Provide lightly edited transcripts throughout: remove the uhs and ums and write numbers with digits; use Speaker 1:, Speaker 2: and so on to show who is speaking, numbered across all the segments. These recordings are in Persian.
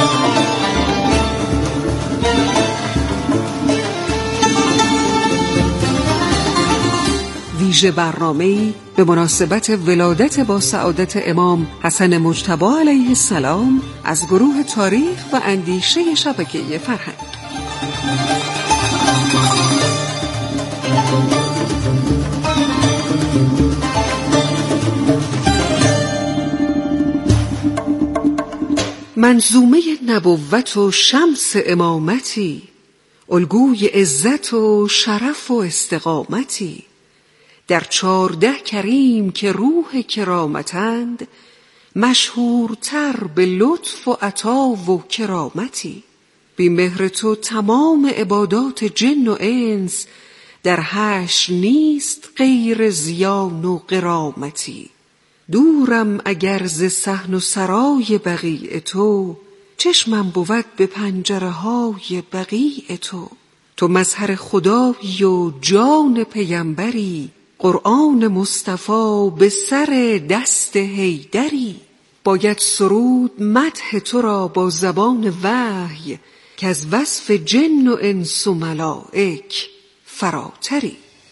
Speaker 1: ویژه برنامه‌ای به مناسبت ولادت با سعادت امام حسن مجتبی علیه السلام از گروه تاریخ و اندیشه شبکه فرهنگ. منظومه نبوت و شمس امامتی، الگوی عزت و شرف و استقامتی، در 14 کریم که روح کرامتند، مشهورتر به لطف و عطا و کرامتی. بی مهر تو تمام عبادات جن و انس، در حشر نیست غیر زیان و غرامتی. دورم اگر ز صحن و سرای بقیع تو، چشمم بود به پنجره های بقیع تو. تو مظهر خدایی و جان پیمبری، قرآن مصطفی به سر دست حیدری. باید سرود مدح تو را با زبان وحی، که از وصف جن و انس و ملائک فراتری.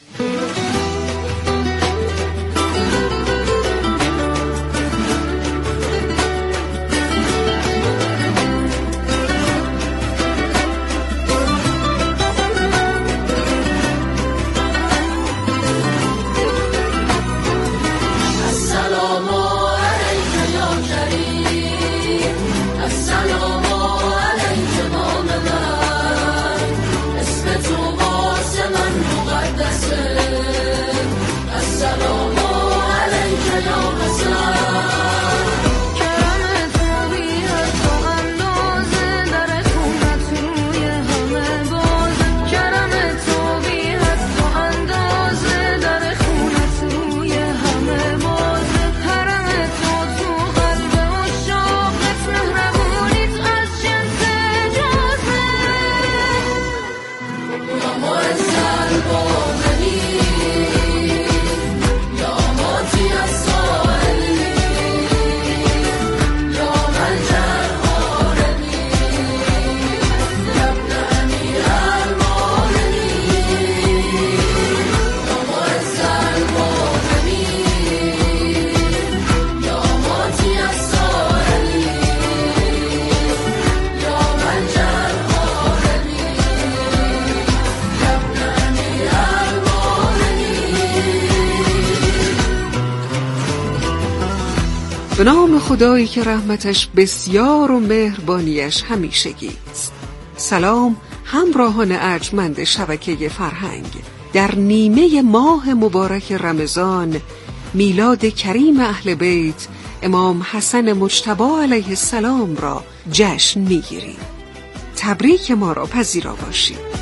Speaker 1: به نام خدایی که رحمتش بسیار و مهربانیش همیشگی است. سلام همراهان ارجمند شبکه فرهنگ. در نیمه ماه مبارک رمضان، میلاد کریم اهل بیت امام حسن مجتبی علیه السلام را جشن میگیریم. تبریک ما را پذیرا باشید.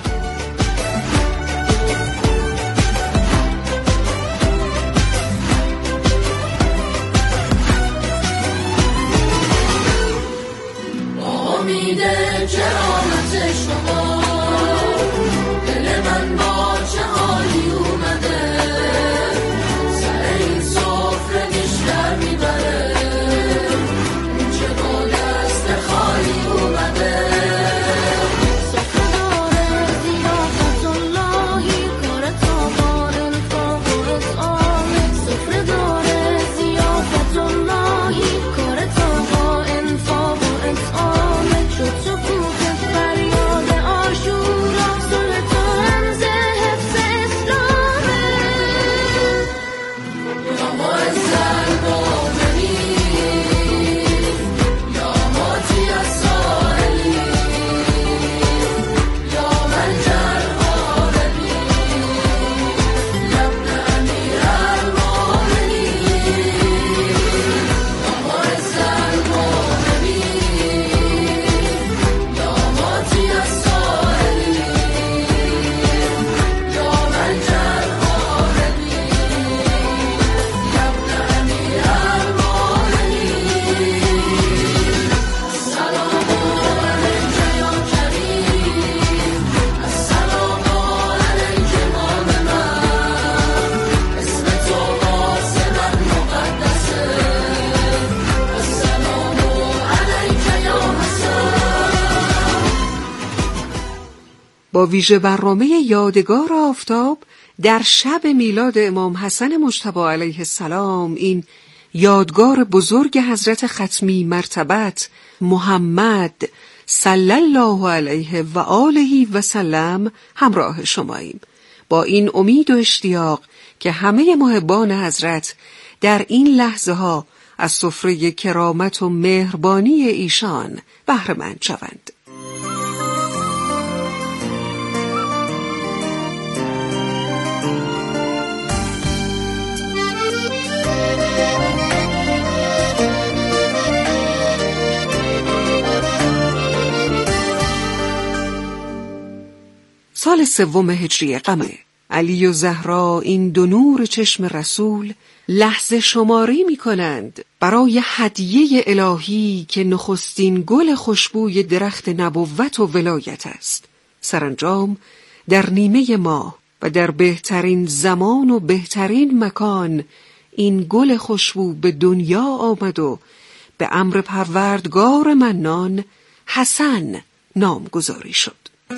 Speaker 2: کرامت شما دل من با چه حالی اومده، سر این سفره بیشتر میبره، چه با دست خالی اومده. سفره داره ضیافت اللهی، کار تا با انفاق و اطعامه. سفره داره ضیافت اللهی، کار تا با انفاق و اطعامه. شد فریاد عاشورا، صلح تو رمز
Speaker 1: با ویژه برنامه یادگار آفتاب در شب میلاد امام حسن مجتبی علیه السلام، این یادگار بزرگ حضرت ختمی مرتبت محمد صلی الله علیه و آله و سلم همراه شماییم، با این امید و اشتیاق که همه محبان حضرت در این لحظه ها از سفره کرامت و مهربانی ایشان بهره مند شوند. سال 3 هجری قمر، علی و زهرا این دو نور چشم رسول لحظه شماری می کنند برای هدیه الهی که نخستین گل خوشبوی درخت نبوت و ولایت است. سرانجام در نیمه ماه و در بهترین زمان و بهترین مکان این گل خوشبو به دنیا آمد و به امر پروردگار منان حسن نامگذاری شد.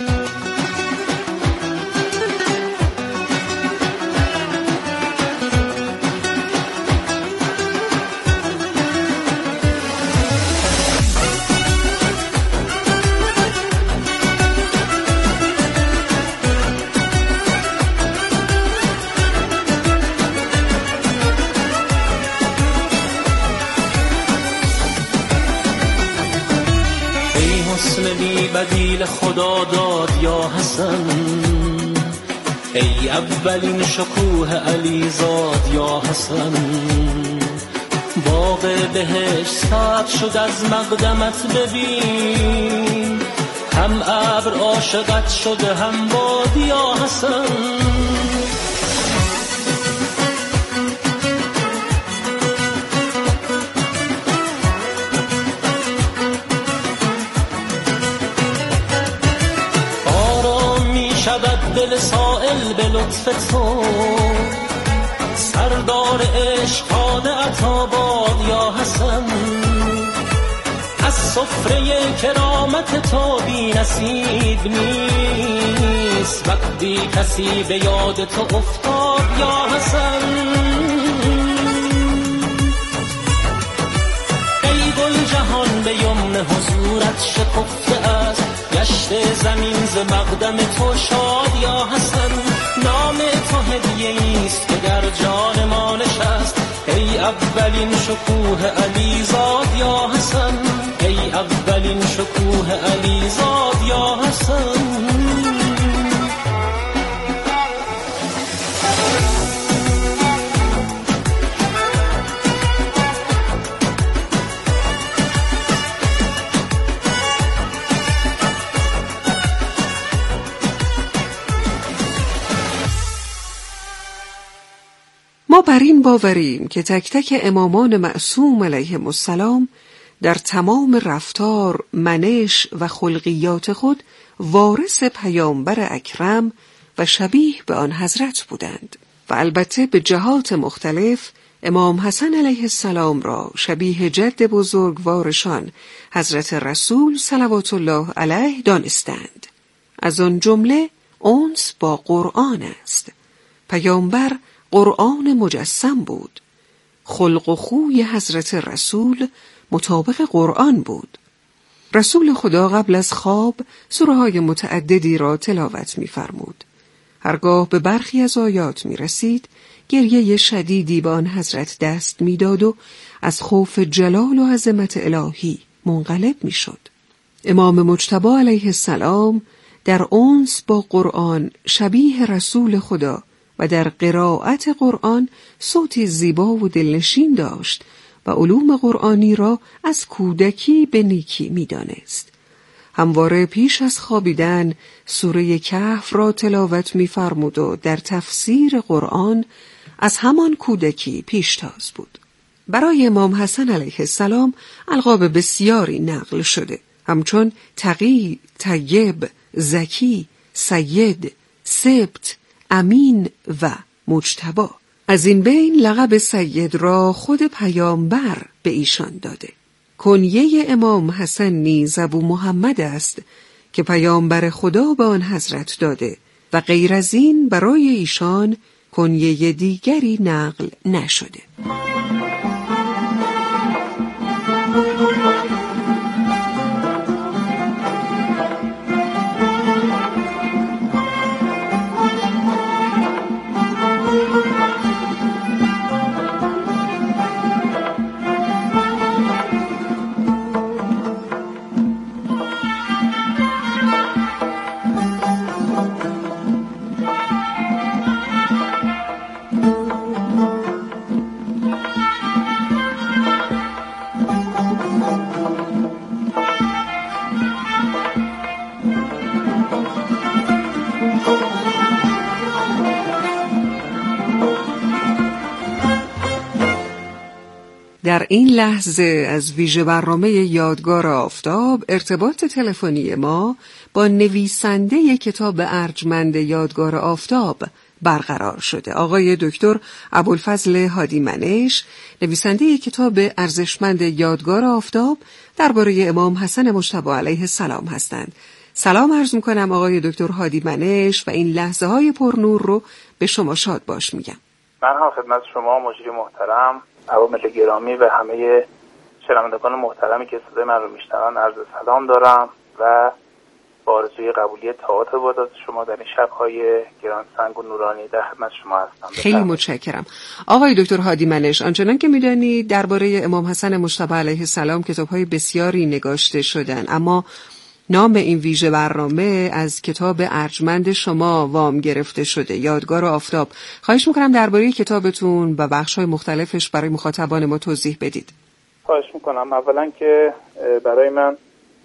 Speaker 3: بدیل خدا داد یا حسن، ای اولین شکوه علی زاد یا حسن. باغ بهشت سبز شد از مقدمت ببین، هم ابر عاشقت شده هم باد یا حسن. دل سائل به لطف تو، سردار عشقان عطاباد یا حسن. از سفره کرامت تو بی نصیب نیست، وقتی کسی به یاد تو افتاد یا حسن. ای گل جهان به یمن حضورت شکفته است، گشت زمین ز مقدم تو شاد یا حسن. نام تو هدیه است که در جان ما نشست، ای اولین شکوه علی زاد یا حسن. ای اولین شکوه علی زاد یا حسن.
Speaker 1: ما بر این باوریم که تک تک امامان معصوم علیهم السلام در تمام رفتار، منش و خلقیات خود وارث پیامبر اکرم و شبیه به آن حضرت بودند و البته به جهات مختلف امام حسن علیه السلام را شبیه جد بزرگوارشان حضرت رسول صلوات الله علیه دانستند. از آن جمله انس با قرآن است. پیامبر قرآن مجسم بود. خلق و خوی حضرت رسول مطابق قرآن بود. رسول خدا قبل از خواب سوره‌های متعددی را تلاوت می‌فرمود. هرگاه به برخی از آیات می‌رسید، گریه شدیدی به آن حضرت دست می‌داد و از خوف جلال و عظمت الهی منقلب می‌شد. امام مجتبی علیه السلام در انس با قرآن شبیه رسول خدا و در قرائت قرآن صوتی زیبا و دلنشین داشت و علوم قرآنی را از کودکی به نیکی می‌دانست. همواره پیش از خوابیدن سوره کهف را تلاوت می‌فرمود و در تفسیر قرآن از همان کودکی پیشتاز بود. برای امام حسن علیه السلام القاب بسیاری نقل شده، همچون تقی، طیب، زکی، سید، سبت، امین و مجتبی. از این بین لقب سید را خود پیامبر به ایشان داده. کنیه امام حسن نیز ابو محمد است که پیامبر خدا به آن حضرت داده و غیر از این برای ایشان کنیه دیگری نقل نشده. در این لحظه از ویژه برنامه یادگار آفتاب ارتباط تلفنی ما با نویسنده کتاب ارجمند یادگار آفتاب برقرار شده. آقای دکتر ابوالفضل هادیمنش، نویسنده کتاب ارزشمند یادگار آفتاب درباره امام حسن مجتبی علیه السلام هستند. سلام عرض می‌کنم آقای دکتر هادیمنش و این لحظه های پرنور رو به شما شاد باش میگم.
Speaker 4: من هم خدمت شما مجری محترم، عوامل گرامی و همه شنوندگان محترمی که صدای من رو میشنون عرض سلام دارم و با آرزوی قبولی طاعات عبادات شما در این شب‌های گرانسنگ و نورانی در خدمت شما هستم.
Speaker 1: خیلی متشکرم. آقای دکتر هادیمنش، آنچنان که می‌دانید درباره امام حسن مجتبی علیه السلام کتاب‌های بسیاری نگاشته شدن، اما نام این ویژه برنامه از کتاب ارجمند شما وام گرفته شده، یادگار آفتاب. خواهش میکنم درباره کتابتون و بخش‌های مختلفش برای مخاطبان ما توضیح بدید.
Speaker 4: خواهش میکنم. اولا که برای من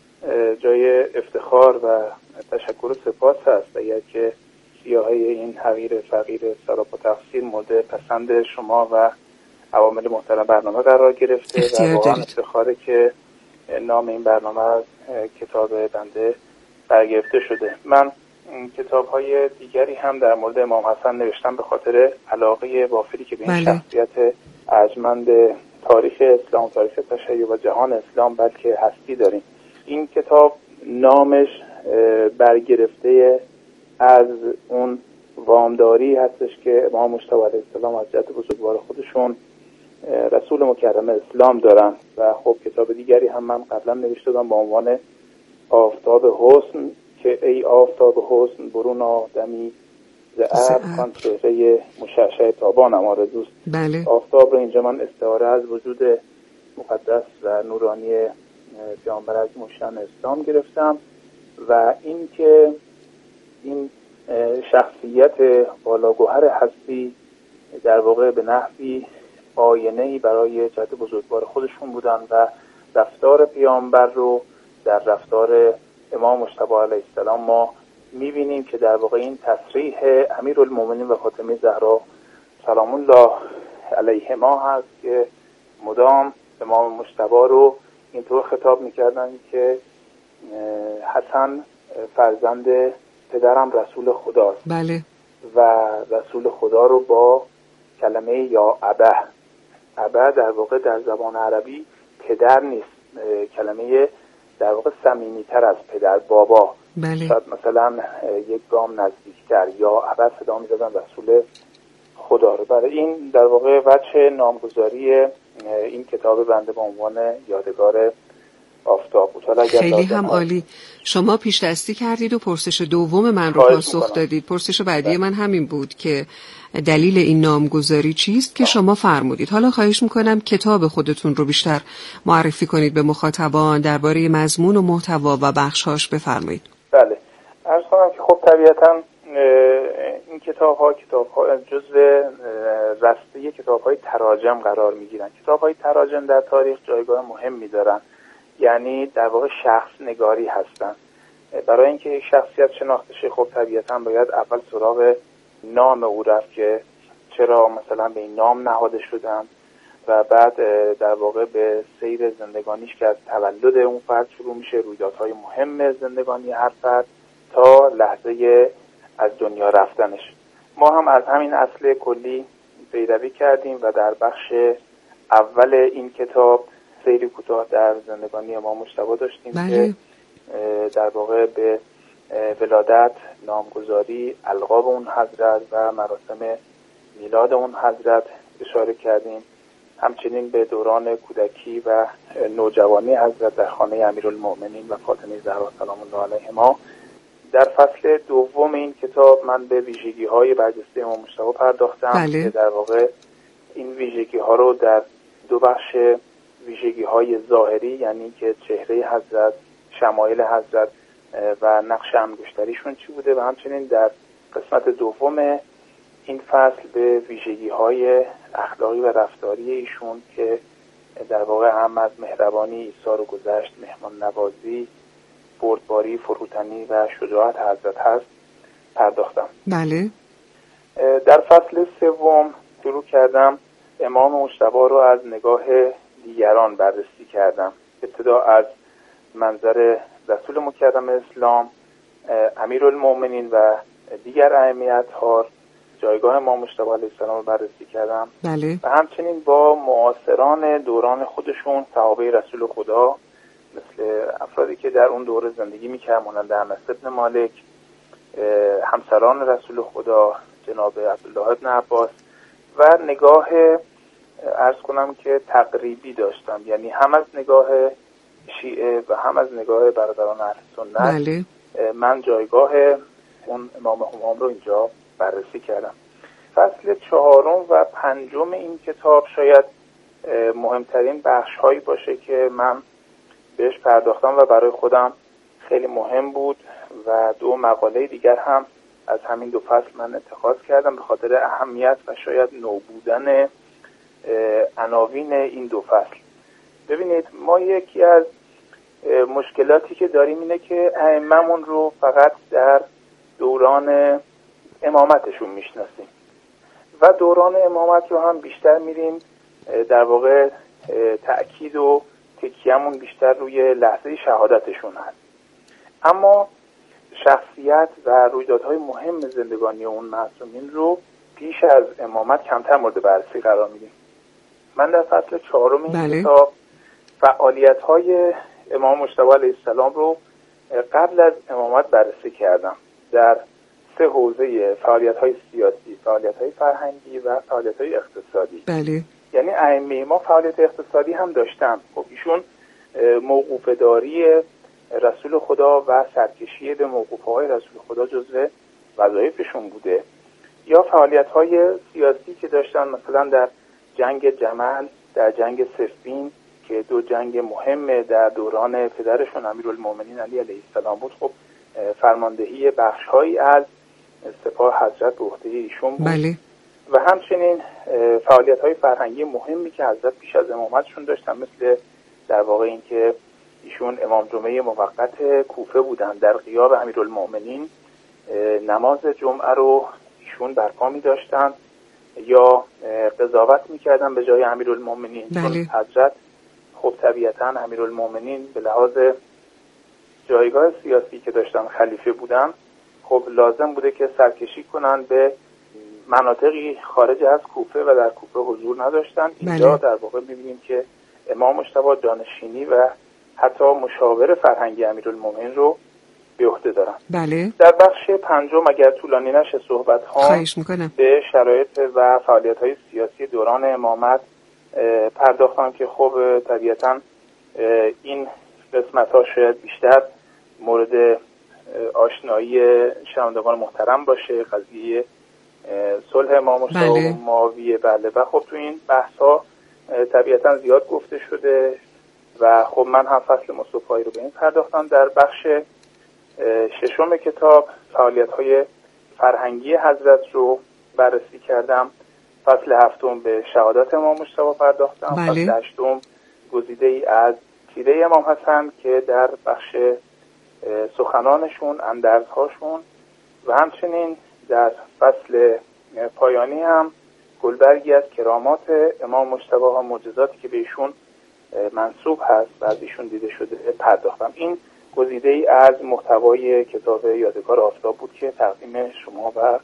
Speaker 4: جای افتخار و تشکر و سپاس هست اگر که سیاهی این حقیر فقیر سراپا تقصیر مورد پسند شما و عوامل محترم برنامه قرار گرفته و واقعا افتخاره که نام این برنامه از کتاب بنده برگرفته شده. من کتاب‌های دیگری هم در مورد امام حسن نوشتم به خاطر علاقه وافری که به این شخصیت ارجمند تاریخ اسلام، تاریخ تشیع و جهان اسلام بلکه هستی داریم. این کتاب نامش برگرفته از اون وامداری هستش که امام مجتبی علیه السلام از جد بزرگوار خودشون رسول مکرم اسلام دارن و خب کتاب دیگری هم من قبلا نوشته بودم با عنوان آفتاب حسن که ای آفتاب حسن برون آدمی ز ابر کان چهره مشعشع تابانم آرزوست.
Speaker 1: بله.
Speaker 4: آفتاب رو اینجا من استعاره از وجود مقدس و نورانی پیامبر اعظم الشأن اسلام گرفتم و این که این شخصیت بالاگوهر هستی در واقع به نحوی آینه‌ای برای جد بزرگوار خودشون بودن و رفتار پیامبر رو در رفتار امام مجتبی علیه السلام ما می‌بینیم که در واقع این تصریح امیرالمومنین و فاطمه زهرا سلام الله علیهما هست که مدام امام مجتبی رو اینطور خطاب می‌کردن که حسن فرزند پدرم رسول خداست.
Speaker 1: بله.
Speaker 4: و رسول خدا رو با کلمه یا ابه در واقع در زبان عربی پدر نیست، کلمه در واقع صمیمی‌تر از پدر، بابا.
Speaker 1: بله.
Speaker 4: شاید مثلا یک گام نزدیکتر یا ابه صدا می‌زدن رسول خدا رو. برای این در واقع وجه نامگذاری این کتاب بنده به عنوان یادگار آفتاب بود.
Speaker 1: خیلی هم عالی. شما پیش دستی کردید و پرسش دوم من رو پاسخ دادید. پرسش بعدی من همین بود که دلیل این نامگذاری چیست که شما فرمودید. حالا خواهش میکنم کتاب خودتون رو بیشتر معرفی کنید به مخاطبان، درباره مضمون و محتوا و بخش‌هاش بفرمایید.
Speaker 4: بله. عرض کنم که خب طبیعتاً این کتاب‌ها جزو رسته کتاب‌های تراجم قرار می‌گیرن. کتاب‌های تراجم در تاریخ جایگاه مهمی دارن. یعنی در واقع شخص نگاری هستن. برای اینکه یک شخصیت شناخته شه خب طبیعتاً باید اول سراغ نام او رفت که چرا مثلا به این نام نهاده شدن و بعد در واقع به سیر زندگانیش که از تولد اون فرد شروع میشه، رویدادهای مهم زندگانی هر فرد تا لحظه از دنیا رفتنش. ما هم از همین اصل کلی پیروی کردیم و در بخش اول این کتاب سیری کوتاه در زندگانی امام مجتبی داشتیم.
Speaker 1: بله.
Speaker 4: که در واقع به ولادت، نامگذاری، القاب اون حضرت و مراسم میلاد اون حضرت اشاره کردیم. همچنین به دوران کودکی و نوجوانی حضرت در خانه امیرالمؤمنین و فاطمه زهرا سلام الله علیهما. در فصل دوم این کتاب من به ویژگی‌های برجسته امام مجتبی پرداختم که در واقع این ویژگی‌ها رو در دو بخش، ویژگی‌های ظاهری یعنی که چهره حضرت، شمایل حضرت و نقش انگشتریشون چی بوده، و همچنین در قسمت دوم این فصل به ویژگی‌های اخلاقی و رفتاری ایشون که در واقع هم از مهربانی، ایثار و گذشت، مهمان نوازی، بردباری، فروتنی و شجاعت حضرت هست پرداختم.
Speaker 1: بله.
Speaker 4: در فصل سوم شروع کردم امام مجتبی رو از نگاه دیگران بررسی کردم. ابتدا از منظر رسول مکرم اسلام، امیرالمؤمنین و دیگر ائمه اطهار جایگاه امام مجتبی علیه السلام رو بررسی کردم.
Speaker 1: بله.
Speaker 4: و همچنین با معاصران دوران خودشون، صحابه رسول خدا، مثل افرادی که در اون دوره زندگی میکردن مانند انس بن مالک، همسران رسول خدا جناب عبدالله بن عباس، و نگاه عرض کنم که تقریبی داشتم، یعنی هم از نگاه شیعه و هم از نگاه برادران اهل سنت.
Speaker 1: بله.
Speaker 4: من جایگاه اون امام همام رو اینجا بررسی کردم. فصل 4 و 5 این کتاب شاید مهمترین بخش هایی باشه که من بهش پرداختم و برای خودم خیلی مهم بود و 2 مقاله دیگر هم از همین 2 فصل من اتخاذ کردم به خاطر اهمیت و شاید نو بودن عناوین این 2 فصل. ببینید، ما یکی از مشکلاتی که داریم اینه که ائمه‌مون رو فقط در دوران امامتشون میشناسیم و دوران امامت رو هم بیشتر میریم در واقع تأکید و تکیه‌مون بیشتر روی لحظه شهادتشون هست، اما شخصیت و رویدادهای مهم زندگانی اون معصومین رو پیش از امامت کمتر مورد بررسی قرار میدیم. من در فصل 4 این کتاب فعالیت‌های امام مجتبی علیه السلام رو قبل از امامت بررسی کردم در 3 حوزه: فعالیت‌های سیاسی، فعالیت‌های فرهنگی و فعالیت‌های اقتصادی.
Speaker 1: بله.
Speaker 4: یعنی ائمه ما فعالیت اقتصادی هم داشتن. خب ایشون موقوفه‌داری رسول خدا و سرکشی به موقوفه‌های رسول خدا جزو وظایفشون بوده، یا فعالیت‌های سیاسی که داشتن، مثلا در جنگ جمل، در جنگ صفین که 2 جنگ مهم در دوران پدرشون امیرالمؤمنین علی علیه السلام بود. خب فرماندهی بخش‌هایی از سپاه حضرت به عهده ایشون بود.
Speaker 1: بله.
Speaker 4: و همچنین فعالیت‌های فرهنگی مهمی که حضرت پیش از امامتشون داشتن، مثل در واقع این که ایشون امام جمعه موقت کوفه بودن، در غیاب امیرالمؤمنین نماز جمعه رو ایشون برپا می‌داشتن یا قضاوت می‌کردن به جای امیرالمؤمنین.
Speaker 1: بله.
Speaker 4: حضرت خب طبیعتاً امیرالمؤمنین به لحاظ جایگاه سیاسی که داشتن، خلیفه بودن، خب لازم بوده که سرکشی کنن به مناطقی خارج از کوفه و در کوفه حضور نداشتن. اینجا در واقع می‌بینیم که امام مجتبی جانشینی و حتی مشاور فرهنگی امیرالمؤمنین رو به عهده دارن.
Speaker 1: بله.
Speaker 4: در بخش 5 اگر طولانی نشه صحبت ها به شرایط و فعالیت‌های سیاسی دوران امامت پرداختم که خب طبیعتاً این قسمت‌ها شاید بیشتر مورد آشنایی شنوندگان محترم باشه. قضیه صلح امام مجتبی و معاویه. بله. و خب تو این بحث‌ها طبیعتاً زیاد گفته شده و خب من هم فصل مصطفی رو به این پرداختم. در بخش 6 کتاب فعالیت‌های فرهنگی حضرت رو بررسی کردم. فصل 7 به شهادت امام مجتبی پرداختم. فصل 8 گزیده‌ای از سیره امام حسن که در بخش سخنانشون، اندرزهاشون، و همچنین در فصل پایانی هم گلبرگی از کرامات امام مجتبی و معجزاتی که به ایشون منسوب هست و از ایشون دیده شده پرداختم. این گزیده‌ای از محتوای کتاب یادگار آفتاب بود که تقدیم شما و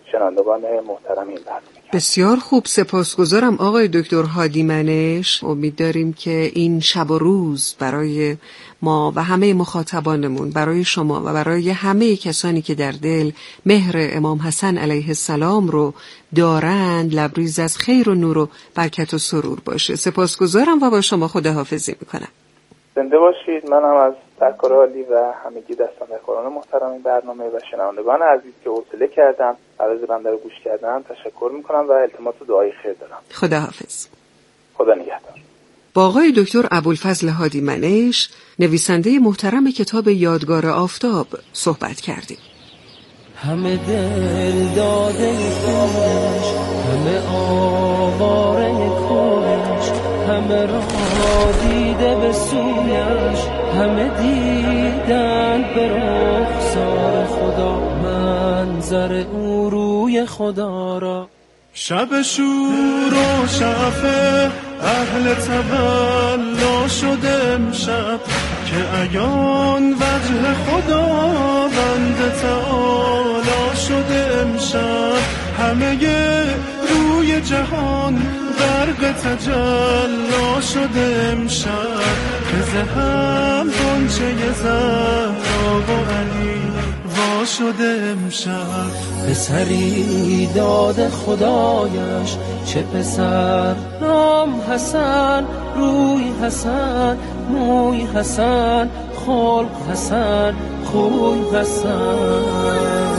Speaker 4: شنوندگان محترم این برنامه.
Speaker 1: بسیار خوب، سپاسگزارم آقای دکتر هادی منش. امید داریم که این شب و روز برای ما و همه مخاطبانمون، برای شما و برای همه کسانی که در دل مهر امام حسن علیه السلام رو دارند لبریز از خیر و نور و برکت و سرور باشه. سپاسگزارم و با شما خداحافظی میکنم.
Speaker 4: زنده باشید. منم از سرکار عالی و همگی دستاندرکاران محترم این برنامه و شنوندگان عزیز که حوصله کردن عرض بنده رو گوش کردن تشکر میکنم و التماس دعای خیر دارم.
Speaker 1: خداحافظ.
Speaker 4: خدا نگهدار.
Speaker 1: با آقای دکتر ابوالفضل هادی منش، نویسنده محترم کتاب یادگار آفتاب، صحبت کردیم.
Speaker 3: همه دل داده کورش، همه آواره کورش، همه را دیده به سویش، همه دیدن به رخسار خدا، منظر او روی خدا را.
Speaker 5: شب شور و شفه اهل تولا شده امشب، که ایان وجه خدا بنده تعالی شده امشب، همه روی جهان غرق تجلا شده امشب، که زهم گنچه زهرا و علی وا شده امشب.
Speaker 3: پسری داد خدایش چه پسر، نام حسن، روی حسن، موی حسن، خلق حسن، خوی حسن.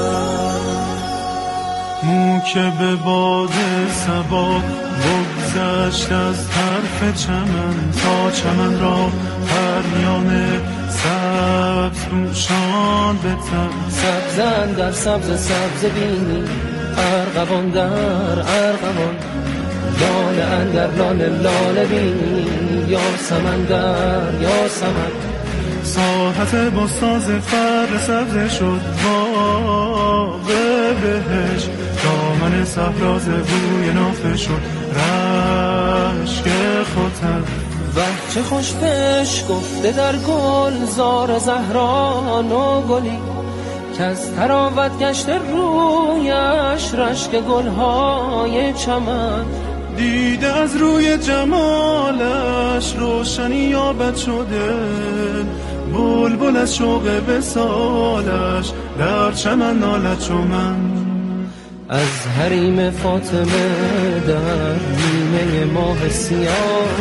Speaker 5: مو که به باد صبا بگذشت از طرف چمن تا چمن را پریان سبز روشان به تن.
Speaker 3: سبزن در سبز سبز بینی، ارغوان در ارغوان، لاله اندر لاله لاله بینی، یا سمن در یا سمن.
Speaker 5: ساحت بستاز فر سبز شد باغ بهش، دامن صحرا ز بوی نافه شد رشک ختن.
Speaker 3: و چه خوش پیش گفته در گل زار زهران و گلی، که از تراوت گشته رویش رشک گلهای چمن.
Speaker 5: دیده از روی جمالش روشنی یابد شده، بلبل از شوق وصالش در چمن نالد چو من.
Speaker 3: از حریم فاطمه در نیمه ماه سیاه،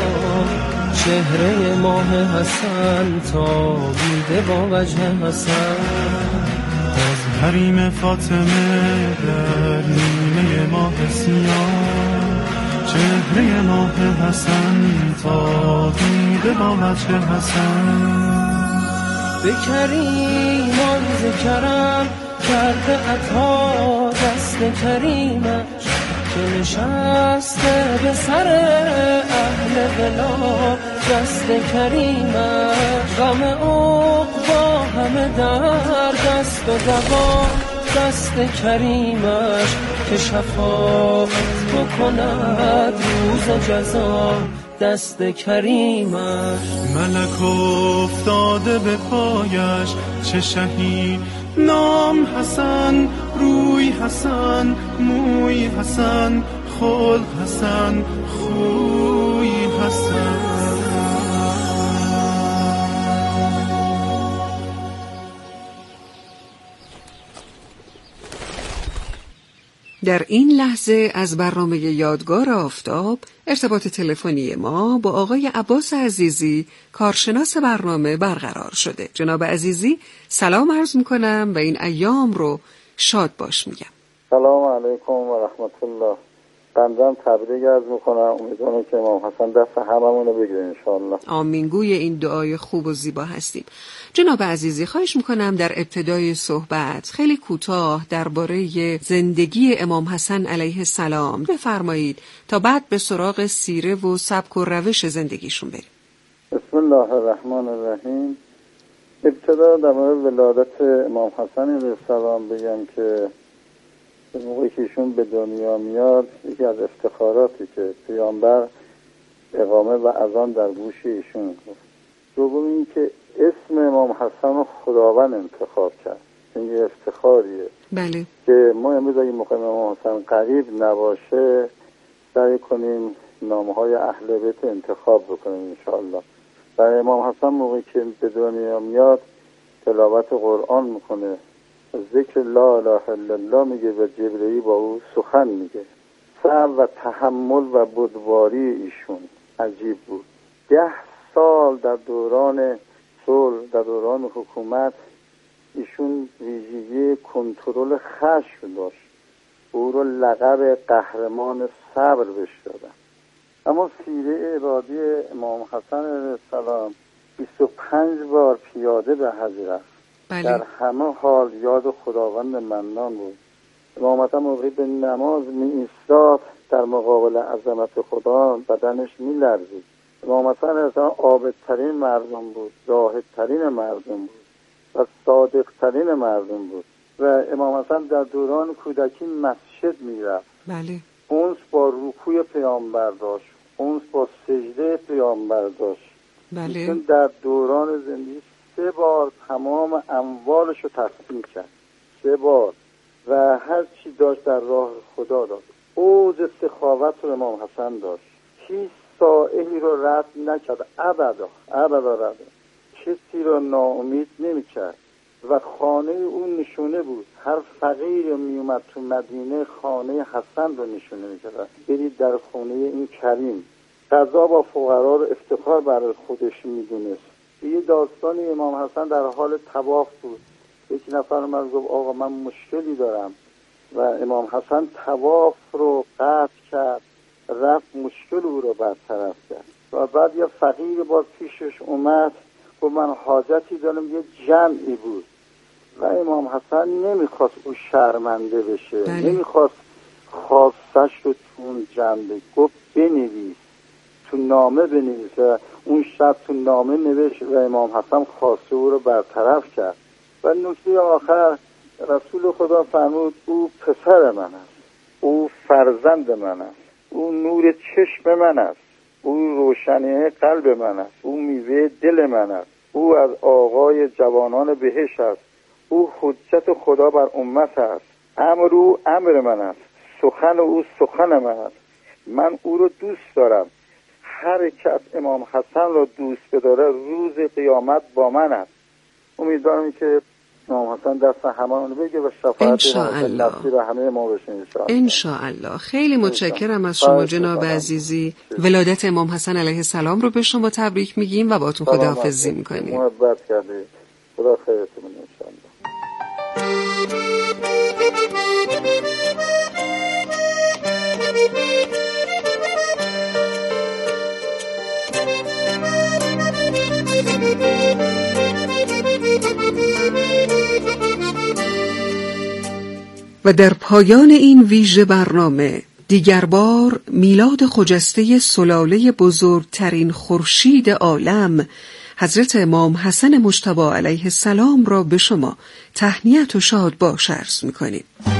Speaker 3: چهره ماه حسن تا بیده با وجه حسن.
Speaker 5: از حریم فاطمه در نیمه ماه سیاه، چهره ماه حسن تا دیده با وجه حسن.
Speaker 3: به کریمان ز کرم کرده عطا دست کریمش، که نشسته به سر اهل ولا دست کریمش. غم عقبا همه در دست و دوا دست کریمش، که شفاعت بکند روز جزا دست کریمش.
Speaker 5: ملک افتاده به پایش چه شهی، نام حسن، روی حسن، موی حسن، خلق حسن، خوی حسن.
Speaker 1: در این لحظه از برنامه یادگار آفتاب ارتباط تلفنی ما با آقای عباس عزیزی کارشناس برنامه برقرار شده. جناب عزیزی سلام عرض میکنم و این ایام رو شاد باش میگم.
Speaker 6: سلام علیکم و رحمت الله. بندم تبریک عرض میکنم. امیدوارم که امام حسن دست هممونو بگیره انشاءالله.
Speaker 1: آمین گوی این دعای خوب و زیبا هستیم. جناب عزیزی خواهش میکنم در ابتدای صحبت خیلی کوتاه درباره زندگی امام حسن علیه السلام بفرمایید تا بعد به سراغ سیره و سبک و روش زندگیشون بریم.
Speaker 6: بسم الله الرحمن الرحیم. ابتدا در مورد ولادت امام حسن علیه السلام بگم که به موقعی که ایشون به دنیا میاد یکی از افتخاراتی که پیامبر اقامه و اذان در گوش ایشون گفت. دوم این که اسم امام حسن رو خداوند انتخاب کرد. این یه افتخاریه.
Speaker 1: بله.
Speaker 6: که ما امروز اگه موقع امام حسن قریب نباشه سعی کنیم نامهای اهل بیت انتخاب بکنیم انشاءالله. و امام حسن موقعی که به دنیا میاد تلاوت قرآن میکنه، ذکر لا اله الا الله میگه و جبرئیل با او سخن میگه. صبر و تحمل و بردباری ایشون عجیب بود. 10 سال در دوران صلح، در دوران حکومت ایشون ویژگی کنترل خشم داشت. او رو لقب قهرمان صبر بهش دادن. اما سیره ارادی امام حسن علیه السلام 25 بار پیاده به حج رفت.
Speaker 1: بله.
Speaker 6: در همه حال یاد خداوند منان بود. امام حسن موقعی به نماز می ایستاد در مقابل عظمت خدا بدنش می لرزید. امام حسن علیه السلام عابدترین مردم بود، زاهدترین مردم بود و صادقترین مردم بود. و امام حسن در دوران کودکی مسجد می رفت.
Speaker 1: بله.
Speaker 6: اونس با رکوع پیامبر داشت، اونس با سجده پیامبر داشت.
Speaker 1: بله.
Speaker 6: ایشون در دوران زندگی 3 بار تمام اموالش رو تقسیم کرد، 3 بار، و هر چی داشت در راه خدا داد. اوج سخاوت رو امام حسن داشت. هیچ سائلی رو رد نکرد، ابدا رد. کسی رو ناامید نمی‌کرد و خانه اون نشونه بود. هر فقیر میومد تو مدینه خانه حسن رو نشونه می‌کرد. برید در خانه این کریم. غذا با فقرا رو افتخار برای خودش می‌دونست. یه داستانی امام حسن در حال طواف بود. یکی نفر من گفت آقا من مشکلی دارم و امام حسن طواف رو قطع کرد، رفت مشکل او رو برطرف کرد. و بعد یه فقیر باز پیشش اومد و من حاجتی دارم، یه جمعی بود و امام حسن نمیخواست او شرمنده بشه.
Speaker 1: بله.
Speaker 6: نمیخواست خواستش رو تو اون جمع گفت بنویس، تو نامه بنویس. اون شب تو نامه نوشت و امام حسن خواسته او رو برطرف کرد. و نکته آخر رسول خدا فرمود او پسر من است، او فرزند من است، او نور چشم من است، او روشنی قلب من است، او میوه دل من است، او از آقای جوانان بهشت است، او حجت خدا بر امت است، امر او امر من است، سخن او سخن من است، من او رو دوست دارم. هر کس امام حسن رو دوست بداره روز قیامت با من است. امیدوارم که امام حسن دست همه بگه و شفاعت نصیب همه ما بشه
Speaker 1: انشاءالله. خیلی متشکرم از شما جناب عزیزی. ولادت امام حسن علیه السلام رو به شما تبریک میگیم و باهاتون خداحافظی میکنیم.
Speaker 6: محبت کردید. خدا خیرتون انشاءالله.
Speaker 1: و در پایان این ویژه برنامه دیگر بار میلاد خجسته سلاله بزرگترین خورشید عالم حضرت امام حسن مجتبی علیه السلام را به شما تهنیت و شادباش عرض می‌کنیم.